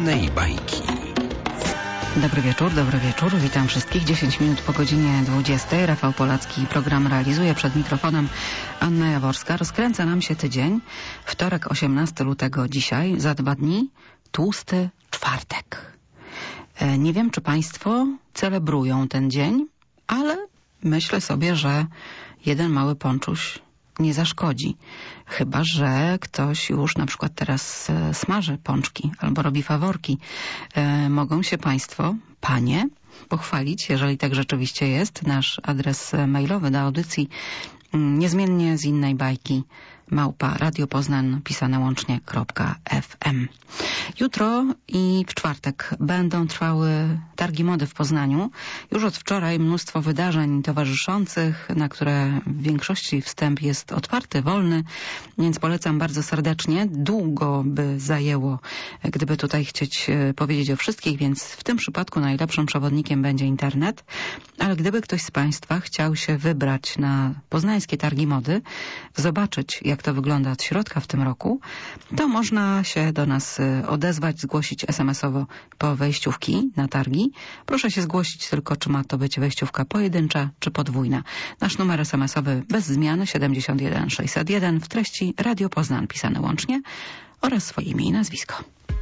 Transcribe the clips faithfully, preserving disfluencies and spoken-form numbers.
innej bajki. Dobry wieczór, dobry wieczór. Witam wszystkich. dziesięć minut po godzinie dwudziestej. Rafał Polacki program realizuje. Przed mikrofonem Anna Jaworska. Rozkręca nam się tydzień. Wtorek, osiemnastego lutego dzisiaj. Za dwa dni tłusty czwartek. E, nie wiem, czy państwo celebrują ten dzień, ale myślę sobie, że jeden mały ponczuś nie zaszkodzi. Chyba że ktoś już na przykład teraz e, smaży pączki albo robi faworki. E, mogą się państwo, panie, pochwalić, jeżeli tak rzeczywiście jest. Nasz adres mailowy do audycji mm, niezmiennie z innej bajki małpa Radio Poznań pisane łącznie .fm. Jutro i w czwartek będą trwały targi mody w Poznaniu. Już od wczoraj mnóstwo wydarzeń towarzyszących, na które w większości wstęp jest otwarty, wolny, więc polecam bardzo serdecznie. Długo by zajęło, gdyby tutaj chcieć powiedzieć o wszystkich, więc w tym przypadku najlepszym przewodnikiem będzie internet. Ale gdyby ktoś z państwa chciał się wybrać na poznańskie targi mody, zobaczyć, jak to wygląda od środka w tym roku, to można się do nas odezwać, zgłosić es em esowo po wejściówki na targi. Proszę się zgłosić tylko, czy ma to być wejściówka pojedyncza, czy podwójna. Nasz numer es em esowy bez zmiany siedemdziesiąt jeden sześćset jeden, w treści Radio Poznań pisane łącznie oraz swoje imię i nazwisko.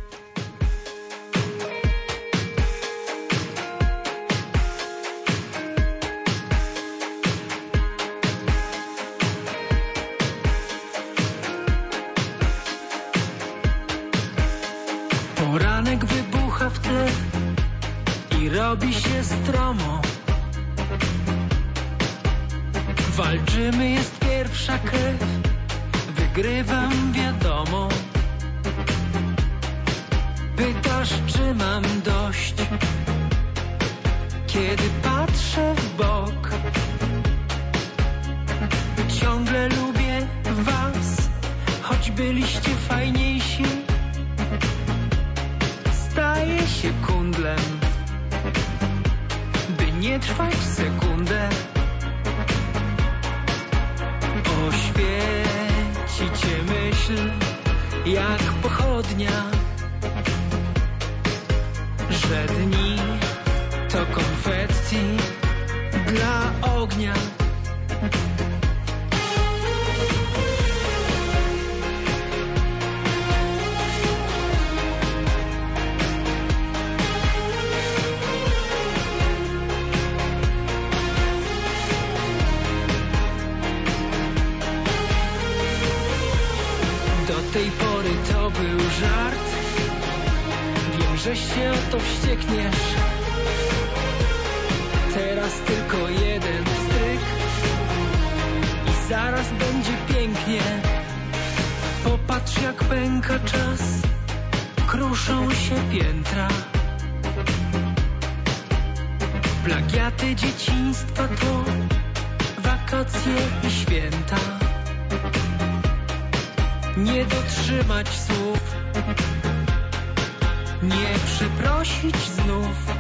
Poranek wybucha w tle i robi się stromo. Walczymy, jest pierwsza krew, wygrywam, wiadomo. Pytasz, czy mam dość, kiedy patrzę w bok. Ciągle lubię was, choć byliście fajniejsi. Staję się kundlem, by nie trwać sekundę. Oświeci cię myśl jak pochodnia, że dni to konfetti dla ognia. Do tej pory to był żart. Wiem, że się o to wściekniesz. Teraz tylko jeden stryk i zaraz będzie pięknie. Popatrz, jak pęka czas, kruszą się piętra. Plagiaty dzieciństwa to wakacje i święta. Nie dotrzymać słów, nie przeprosić znów.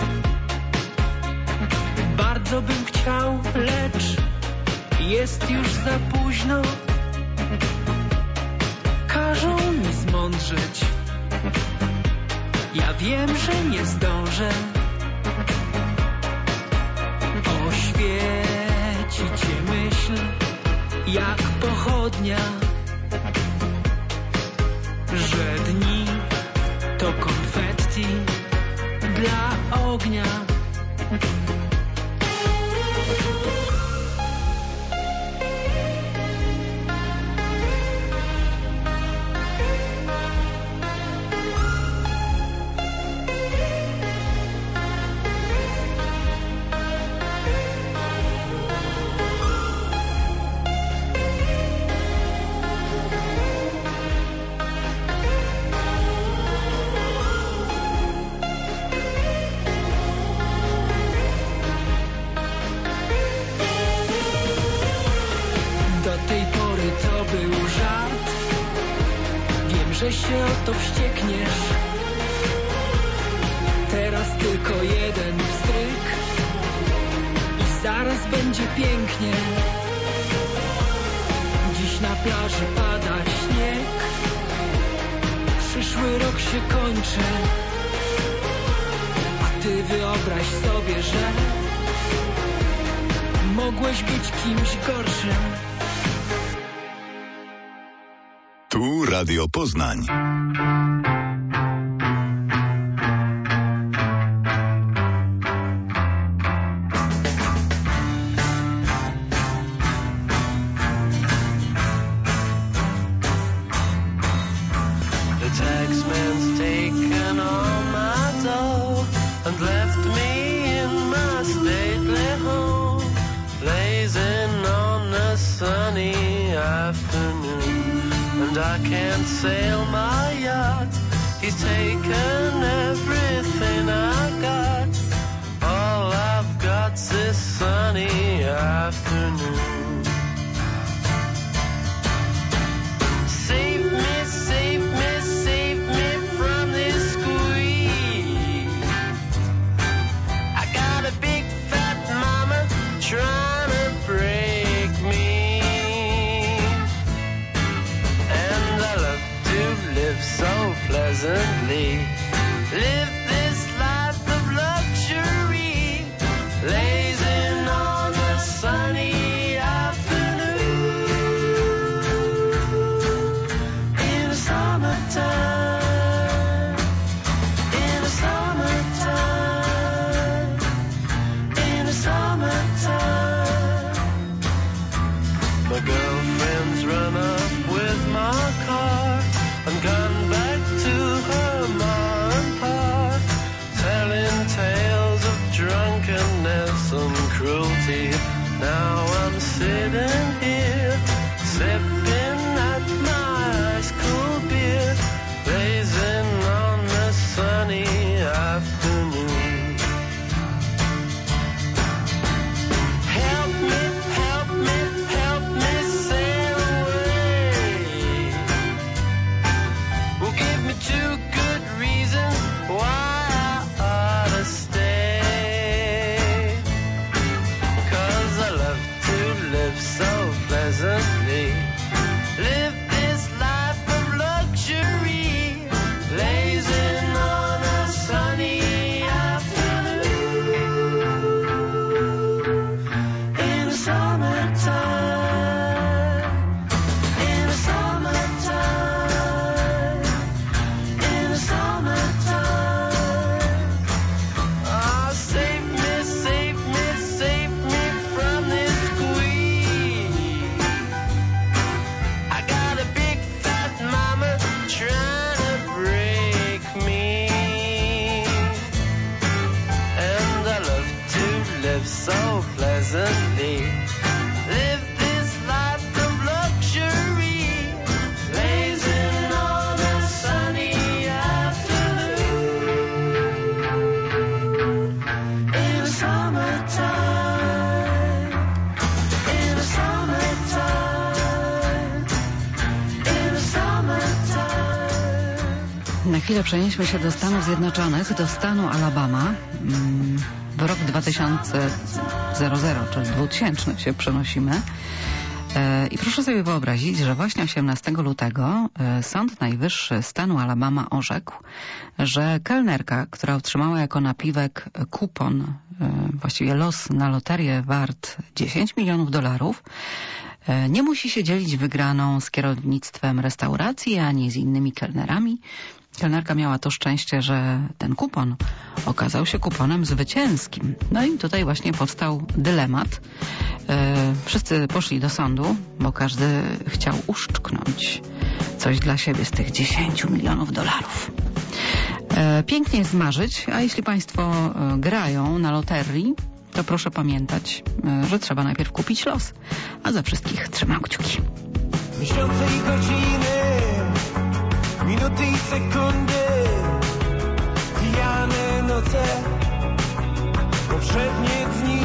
Bardzo bym chciał, lecz jest już za późno. Każą mi zmądrzeć, ja wiem, że nie zdążę. Oświeci cię myśl jak pochodnia, że dni to konfetti dla ognia. Że się o to wściekniesz. Teraz tylko jeden stryk i zaraz będzie pięknie. Dziś na plaży pada śnieg. Przyszły rok się kończy, a ty wyobraź sobie, że mogłeś być kimś gorszym. Tu Radio Poznań. I can't sail my yacht. He's taken everything I got. All I've got's this sunny afternoon. Save me, save me, save me from this squeeze. I got a big fat mama trying to break me. Live so pleasantly, live this life of luxury, lazing on a sunny afternoon in the summertime, in the summertime, in the summertime. My girlfriend's run up with my car and gone back to her ma and pa, telling tales of drunkenness and cruelty. Now I'm sitting here, sipping at my ice cool beer, blazing on the sunny afternoon. Help me, help me, help me sail away. Well, give me two good reasons why I ought to stay. 'Cause I love to live so pleasantly, live this life of luxury, lazing on a sunny afternoon in the summertime, in the summertime, in the summertime. Oh, save me, save me, save me from this squeeze. I got a big fat mama trying to break me, and I love to live so pleasantly, live this life of luxury, lazing on a sunny afternoon in the summertime, in the summertime, in the summertime. Na chwilę przenieśmy się do Stanów Zjednoczonych, do stanu Alabama. Mm, W rok dwa tysiące, czyli dwutysięczny się przenosimy. E, I proszę sobie wyobrazić, że właśnie osiemnastego lutego e, Sąd Najwyższy stanu Alabama orzekł, że kelnerka, która otrzymała jako napiwek kupon, e, właściwie los na loterię wart dziesięć milionów dolarów, e, nie musi się dzielić wygraną z kierownictwem restauracji, ani z innymi kelnerami. Kelnerka miała to szczęście, że ten kupon okazał się kuponem zwycięskim. No i tutaj właśnie powstał dylemat. E, wszyscy poszli do sądu, bo każdy chciał uszczknąć coś dla siebie z tych dziesięciu milionów dolarów. E, pięknie jest marzyć, a jeśli Państwo e, grają na loterii, to proszę pamiętać, e, że trzeba najpierw kupić los. A za wszystkich trzymam kciuki. Miesiące i godziny, minuty i sekundy, pijane noce, poprzednie dni.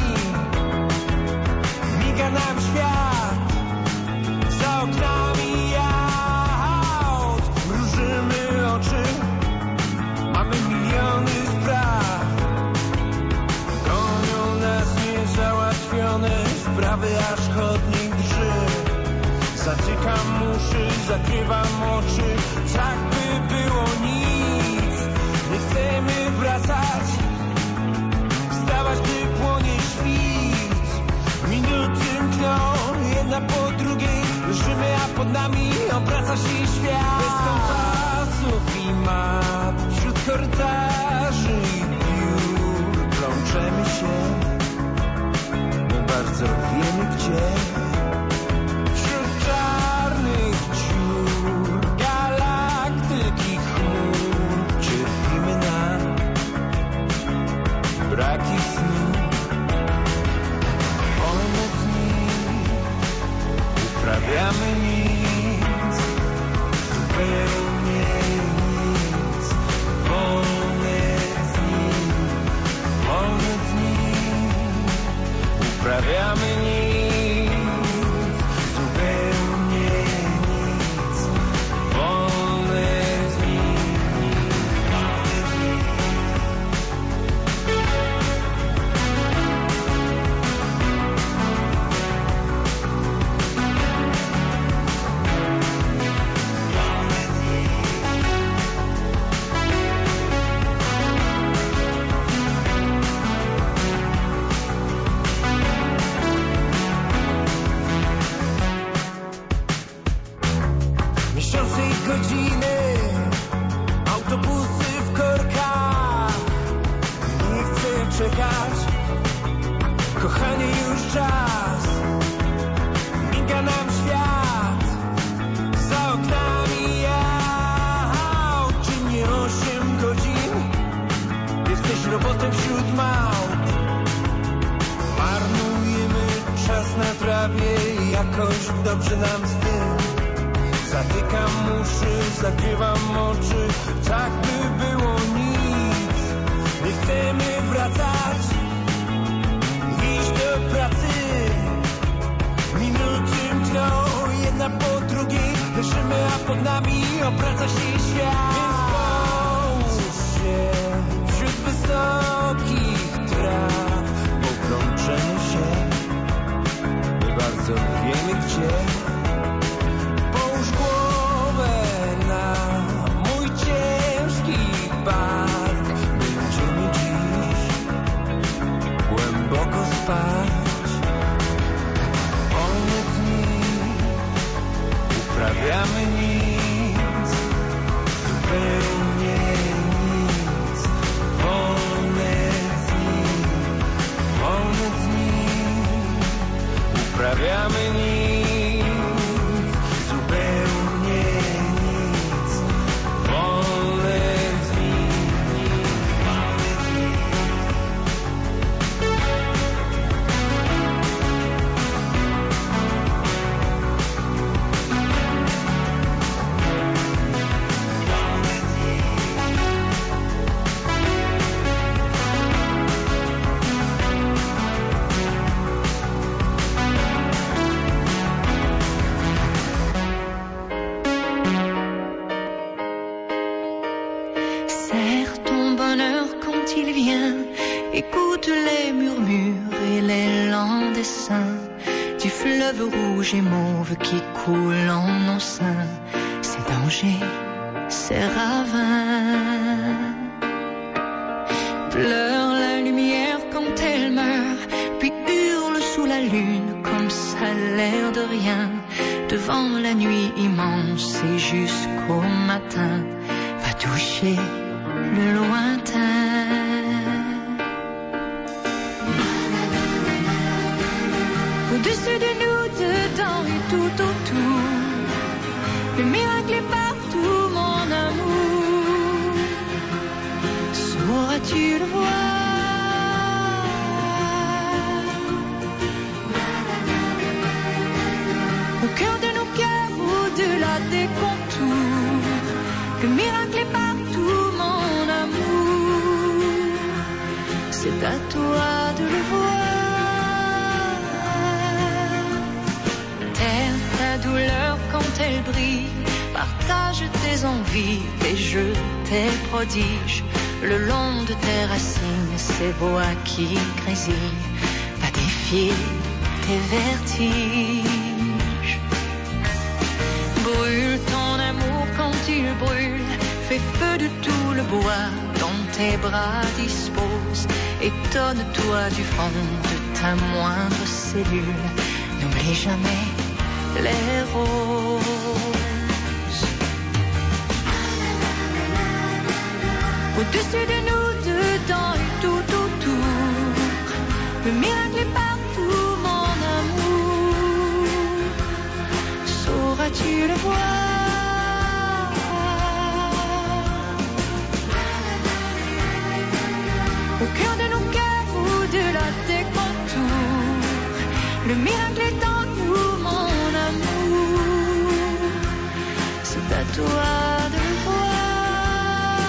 Miga nam świat, za oknami aut. Mrużymy oczy, mamy miliony spraw. Gonią nas niezałatwione sprawy, aż chodnik drży. Zatykam uszy, zakrywam oczy, tak by było jedna po drugiej leżymy, a pod nami obraca się świat. Bez kompasów i map, wśród korytarzy i biur plączemy się, my bardzo wiemy gdzie. Wśród czarnych dziur, galaktyki chmur cierpimy na braki snu. Wolne dni, uprawiamy nic, zupełnie nic. Wolne dni, wolne dni, uprawiamy nic, zupełnie nic. Wolne dni, wolne dni. Miesiące i godziny, autobusy w korkach. Nie chcę czekać, kochanie, już czas. Miga nam świat, za oknami aut. Dziennie osiem godzin, jesteś robotem wśród małp. Marnujemy czas na trawie i jakoś dobrze nam z tym. Zatykam uszy, zakrywam oczy, tak by było nic. Nie chcemy wracać, iść do pracy. Minuty mkną, jedna po drugiej leżymy, a pod nami obraca się świat. Więc połóż się wśród wysokich traw, bo plączemy się, my bardzo wiemy gdzie. Połóż głowę na mój ciężki bark. Będziemy dziś głęboko spać. Wolne dni, uprawiamy nic, zupełnie nic. Wolne dni, wolne dni, uprawiamy nic, zupełnie nic. Wolne dni, wolne dni. Serre ton bonheur quand il vient, écoute les murmures et les lents dessins du fleuve rouge et mauve qui coule en nos seins. Ses dangers, ses ravins. Pleure la lumière quand elle meurt, puis hurle sous la lune comme ça l'air de rien. Devant la nuit immense et jusqu'au matin, va toucher le lointain. Au-dessus de nous, dedans et tout autour, le miracle est partout, mon amour. Sauras-tu le voir? Au cœur de nos cœurs, au-delà des contours, le miracle est partout, mon amour. C'est à toi de le voir. Terre ta douleur quand elle brille, partage tes envies, tes jeux, tes prodiges. Le long de tes racines, ces voix qui grésillent, va défier tes vertiges. Brûle ton amour quand il brûle, fais feu de tout le bois, dans tes bras dispose. Étonne-toi du fond de ta moindre cellule, n'oublie jamais les roses. Au-dessus de nous, dedans et tout autour, le miracle est partout, mon amour. Sauras-tu le voir? Au cœur de nos cœurs, au-delà des contours, le miracle est en nous, mon amour. C'est à toi de le voir.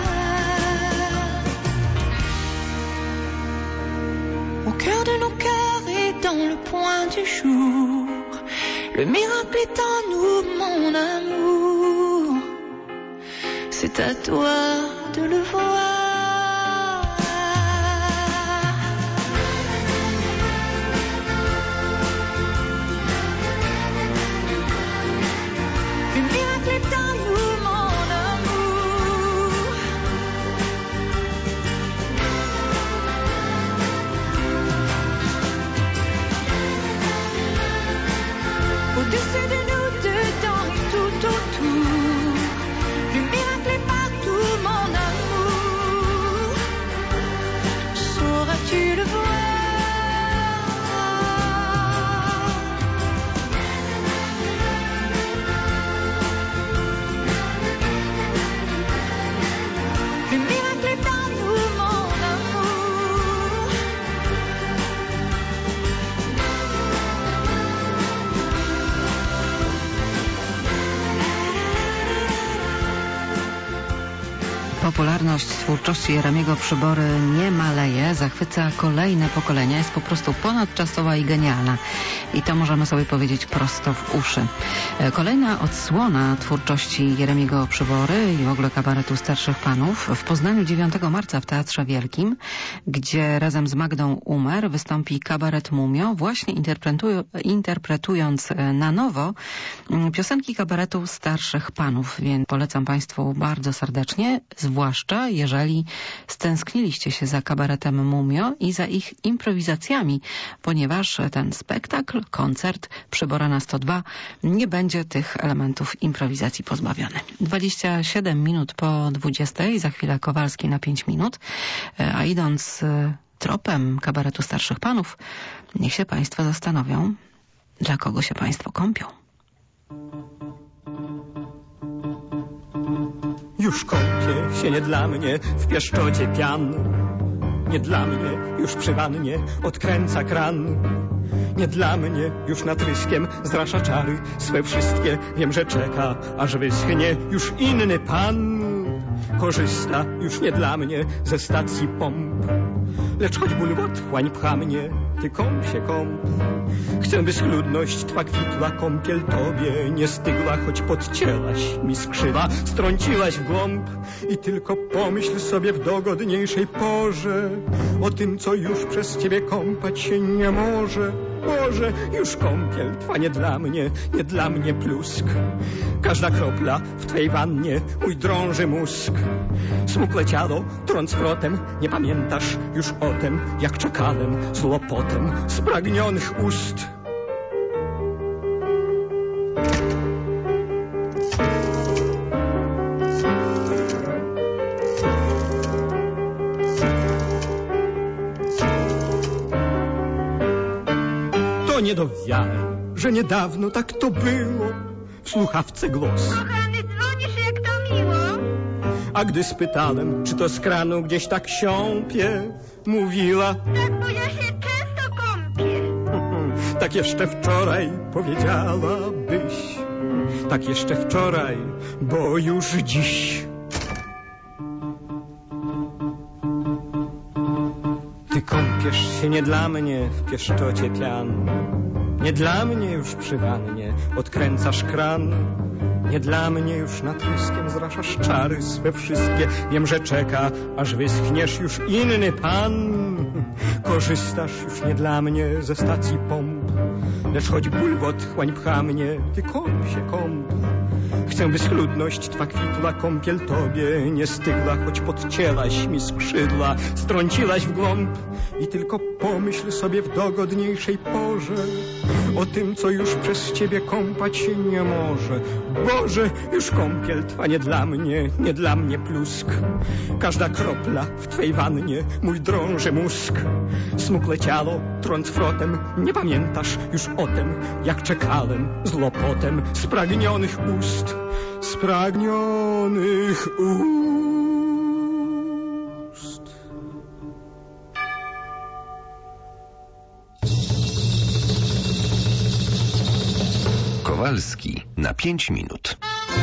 Au cœur de nos cœurs et dans le point du jour, le miracle est en nous, mon amour. C'est à toi de le voir. Le miracle est en nous, mon amour. Au-dessus de nous, dedans et tout autour, le miracle est partout, mon amour. Sauras-tu le voir? Le miracle est en nous, mon amour. Popularność twórczości Jeremiego Przybory nie maleje, zachwyca kolejne pokolenia, jest po prostu ponadczasowa i genialna. I to możemy sobie powiedzieć prosto w uszy. Kolejna odsłona twórczości Jeremiego Przybory i w ogóle kabaretu starszych panów w Poznaniu dziewiątego marca w Teatrze Wielkim, gdzie razem z Magdą Umer wystąpi kabaret Mumio, właśnie interpretuj- interpretując na nowo piosenki kabaretu starszych panów. Więc polecam Państwu bardzo serdecznie, zwłaszcza jeżeli stęskniliście się za kabaretem Mumio i za ich improwizacjami, ponieważ ten spektakl, koncert Przybora na sto dwa nie będzie tych elementów improwizacji pozbawiony. dwadzieścia siedem minut po dwudziestej, za chwilę Kowalski na pięć minut, a idąc tropem kabaretu starszych panów, niech się Państwo zastanowią, dla kogo się Państwo kąpią. Już kąpię się nie dla mnie w pieszczocie pian. Nie dla mnie już przy wannie odkręca kran. Nie dla mnie już nad ryskiem zrasza czary swe wszystkie. Wiem, że czeka, aż wyschnie już inny pan. Korzysta już nie dla mnie ze stacji pomp. Lecz choć ból w otchłań pcha mnie, ty kąp się kąp. Chcę, by schludność twa kwitła, kąpiel tobie nie stygła, choć podcięłaś mi skrzydła, strąciłaś w głąb. I tylko pomyśl sobie w dogodniejszej porze o tym, co już przez ciebie kąpać się nie może. Boże, już kąpiel twa nie dla mnie, nie dla mnie plusk. Każda kropla w twej wannie mój drąży mózg. Smukłe ciało trąc protem, nie pamiętasz już o tem, jak czekałem z łopotem spragnionych ust. To nie do wiary, że niedawno tak to było. W słuchawce głos. Kochany, dzwonisz, jak to miło. A gdy spytałem, czy to z kranu gdzieś tak siąpie, mówiła: Tak, bo ja się często kąpię. Tak jeszcze wczoraj powiedziałabyś. Tak jeszcze wczoraj, bo już dziś. Ty kąpiesz się nie dla mnie w pieszczocie pian. Nie dla mnie już przy wannie odkręcasz kran. Nie dla mnie już nad ryskiem zraszasz czary swe wszystkie. Wiem, że czeka, aż wyschniesz już inny pan. Korzystasz już nie dla mnie ze stacji pomp. Lecz choć ból w otchłań pcha mnie, ty kąp się kąp. Chcę, by schludność twa kwitła, kąpiel tobie nie stygła, choć podcięłaś mi skrzydła, strąciłaś w głąb. I tylko pomyśl sobie w dogodniejszej porze o tym, co już przez ciebie kąpać się nie może. Boże, już kąpiel twa nie dla mnie, nie dla mnie plusk. Każda kropla w twej wannie mój drąży mózg. Smukłe ciało, trąc frotem, nie pamiętasz już o tym, jak czekałem z lopotem spragnionych ust, spragnionych ust. Kowalski na pięć minut.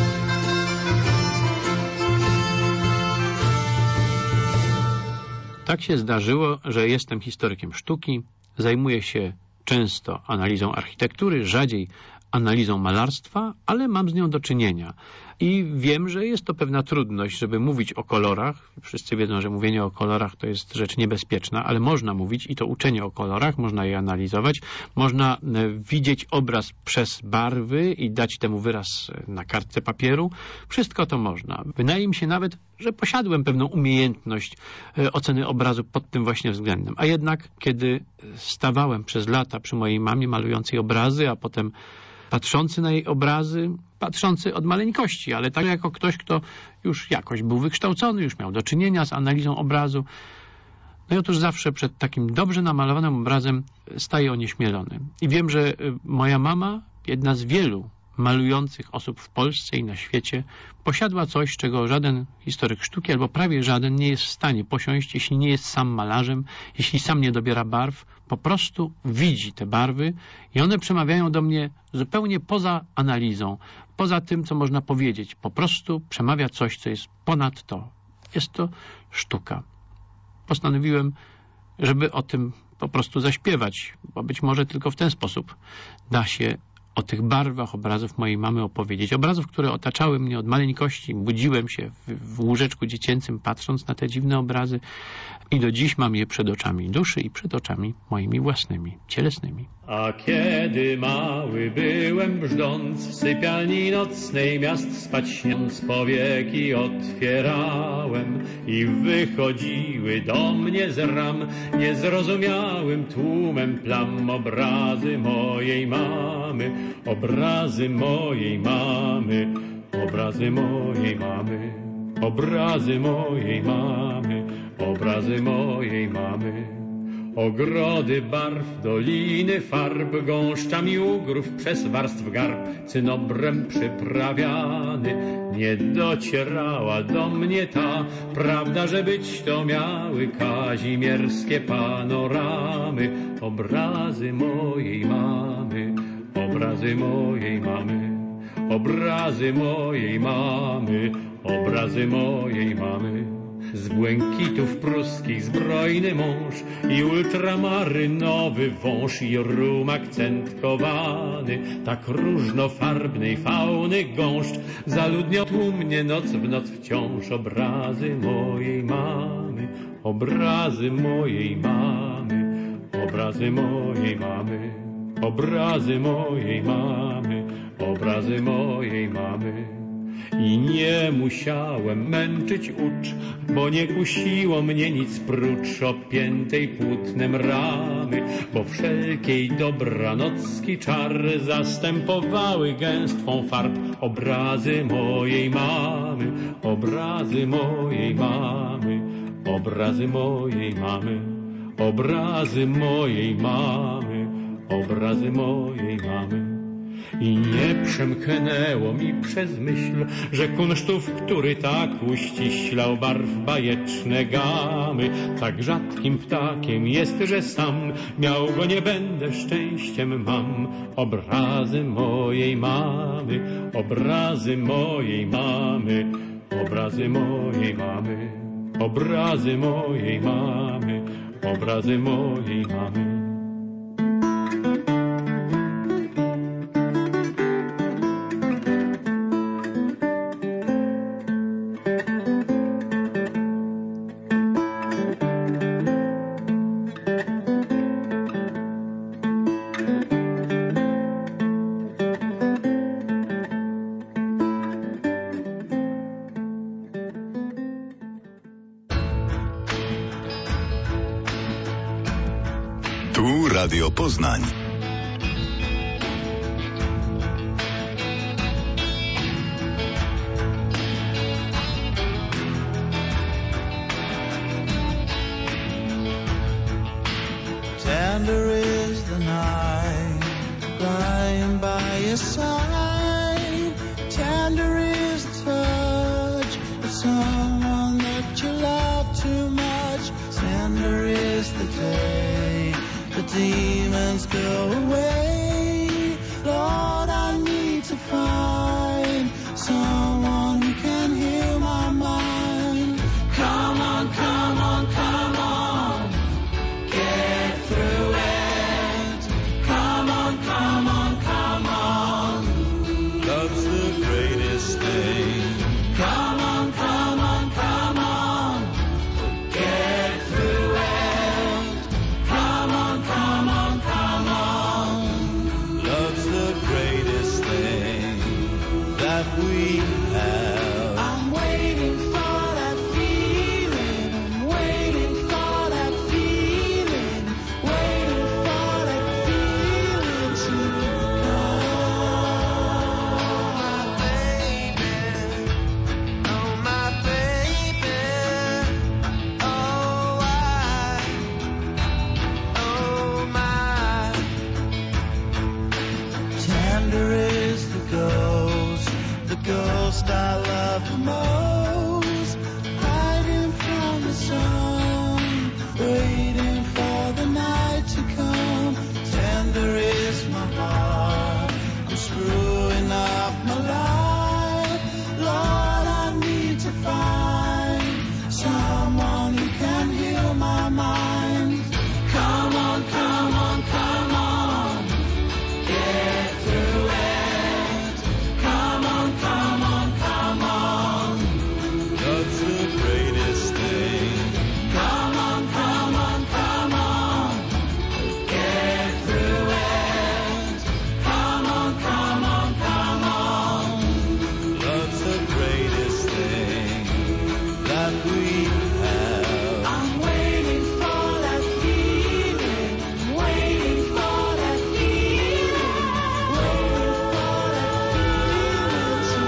Tak się zdarzyło, że jestem historykiem sztuki, zajmuję się często analizą architektury, rzadziej analizą malarstwa, ale mam z nią do czynienia. I wiem, że jest to pewna trudność, żeby mówić o kolorach. Wszyscy wiedzą, że mówienie o kolorach to jest rzecz niebezpieczna, ale można mówić i to uczenie o kolorach, można je analizować, można widzieć obraz przez barwy i dać temu wyraz na kartce papieru. Wszystko to można. Wydaje mi się nawet, że posiadłem pewną umiejętność oceny obrazu pod tym właśnie względem. A jednak, kiedy stawałem przez lata przy mojej mamie malującej obrazy, a potem patrzący na jej obrazy, patrzący od maleńkości, ale tak jako ktoś, kto już jakoś był wykształcony, już miał do czynienia z analizą obrazu. No i otóż zawsze przed takim dobrze namalowanym obrazem staję onieśmielony. I wiem, że moja mama, jedna z wielu malujących osób w Polsce i na świecie, posiadła coś, czego żaden historyk sztuki, albo prawie żaden, nie jest w stanie posiąść, jeśli nie jest sam malarzem, jeśli sam nie dobiera barw, po prostu widzi te barwy i one przemawiają do mnie zupełnie poza analizą, poza tym, co można powiedzieć. Po prostu przemawia coś, co jest ponad to. Jest to sztuka. Postanowiłem, żeby o tym po prostu zaśpiewać, bo być może tylko w ten sposób da się o tych barwach obrazów mojej mamy opowiedzieć. Obrazów, które otaczały mnie od maleńkości. Budziłem się w, w łóżeczku dziecięcym, patrząc na te dziwne obrazy i do dziś mam je przed oczami duszy i przed oczami moimi własnymi, cielesnymi. A kiedy mały byłem, brzdąc w sypialni nocnej, miast spać śniąc, powieki otwierałem i wychodziły do mnie z ram niezrozumiałym tłumem plam obrazy mojej mamy, obrazy mojej mamy, obrazy mojej mamy, obrazy mojej mamy, obrazy mojej mamy. Ogrody barw, doliny farb, gąszczami ugrów przez warstw garb, cynobrem przyprawiany, nie docierała do mnie ta prawda, że być to miały kazimierskie panoramy, obrazy mojej mamy, obrazy mojej mamy, obrazy mojej mamy, obrazy mojej mamy. Z błękitów pruskich zbrojny mąż i ultramarynowy wąż i rum akcentkowany, tak różnofarbnej fauny gąszcz zaludniał tłumnie noc w noc wciąż. Obrazy mojej mamy, obrazy mojej mamy, obrazy mojej mamy, obrazy mojej mamy, obrazy mojej mamy. I nie musiałem męczyć ucz, bo nie kusiło mnie nic prócz opiętej płótnem ramy, bo wszelkiej dobranocki czary zastępowały gęstwą farb obrazy mojej mamy, obrazy mojej mamy, obrazy mojej mamy, obrazy mojej mamy, obrazy mojej mamy. I nie przemknęło mi przez myśl, że kunsztów, który tak uściślał barw bajeczne gamy, tak rzadkim ptakiem jest, że sam miał go nie będę, szczęściem mam. Obrazy mojej mamy, obrazy mojej mamy, obrazy mojej mamy, obrazy mojej mamy, obrazy mojej mamy. Tu Radio Poznań. night, lying by your side. Tender is the touch of someone that you love too much. Tender is the day the demons go away. Lord, I need to find someone who can heal my mind. Come on, come on, come on, get through it. Come on, come on, come on, love's the greatest thing. Come on, come on, come on, get through it. Come on, come on, come on, love's the greatest thing that we have. I'm waiting for that feeling. I'm waiting for that feeling. Waiting for that feeling to come. Oh, my baby. Oh, my baby. Oh, I. Oh, my. Tender is the ghost, the ghost I love the most, hiding from the sun, waiting for the night to come. Tender is my heart, I'm screwing up my life. Lord, I need to find someone who can heal my mind. Come on, come on, come on, get through it. Come on, come on, come on, love's the greatest thing. Come on, come on, come on, get through it. Come on, come on, come on, love's the greatest thing that we have. I'm waiting for that feeling. I'm waiting for that feeling. Waiting for that feeling to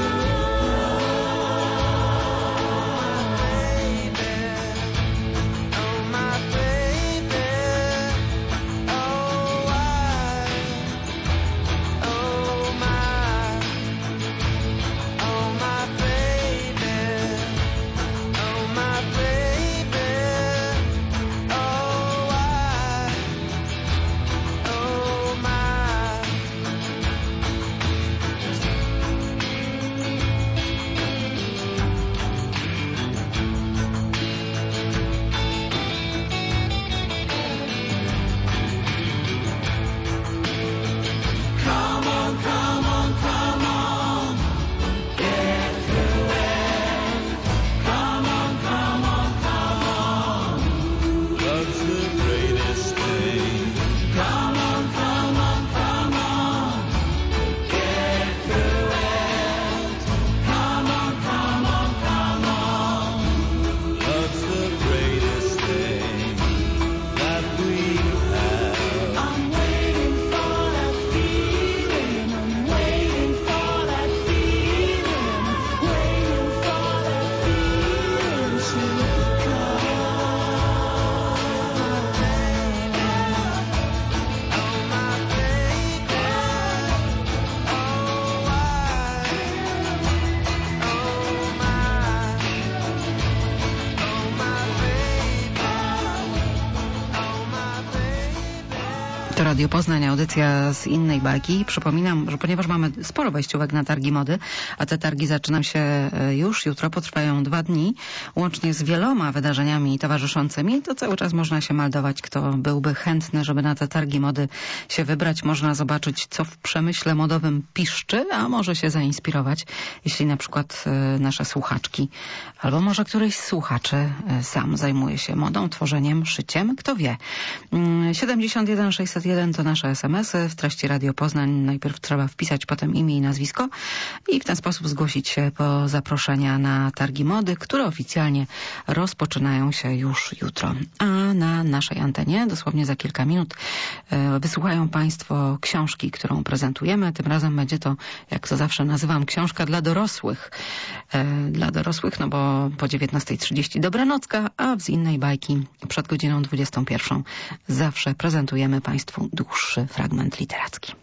come. Oh, my baby. Oh, I. Oh, my. Oh, my baby. Oh, my baby. Oh, I. Oh, my. Come on, come on, come on, get through it. Come on, come on, come on, love's the greatest thing. Come on, come on, come on, get through it. Come on, come on, come on, love's the greatest thing that we have. I'm waiting for that feeling. I'm waiting for that feeling. Waiting for that feeling to come. Oh, my baby. Oh, I. Oh, my. Oh, my baby. Oh, my baby. To Radio Poznań, audycja z innej bajki. Przypominam, że ponieważ mamy sporo wejściówek na targi mody, a te targi zaczynają się e, już jutro, potrwają dwa dni, łącznie z wieloma wydarzeniami towarzyszącymi, to cały czas można się meldować, kto byłby chętny, żeby na te targi mody się wybrać. Można zobaczyć, co w przemyśle modowym piszczy, a może się zainspirować, jeśli na przykład e, nasze słuchaczki, albo może któryś z słuchaczy e, sam zajmuje się modą, tworzeniem, szyciem, kto wie. Mm, siedemdziesiąt jeden sześćset jeden to nasze es em esy. W treści Radio Poznań najpierw trzeba wpisać potem imię i nazwisko i w ten sposób zgłosić się po zaproszenia na targi mody, które oficjalnie rozpoczynają się już jutro. A na naszej antenie, dosłownie za kilka minut, wysłuchają Państwo książki, którą prezentujemy. Tym razem będzie to, jak to zawsze nazywam, książka dla dorosłych. Dla dorosłych, no bo po dziewiętnastej trzydzieści dobranocka, a z innej bajki przed godziną dwudziestą pierwszą zawsze prezentujemy Państwu dłuższy fragment literacki.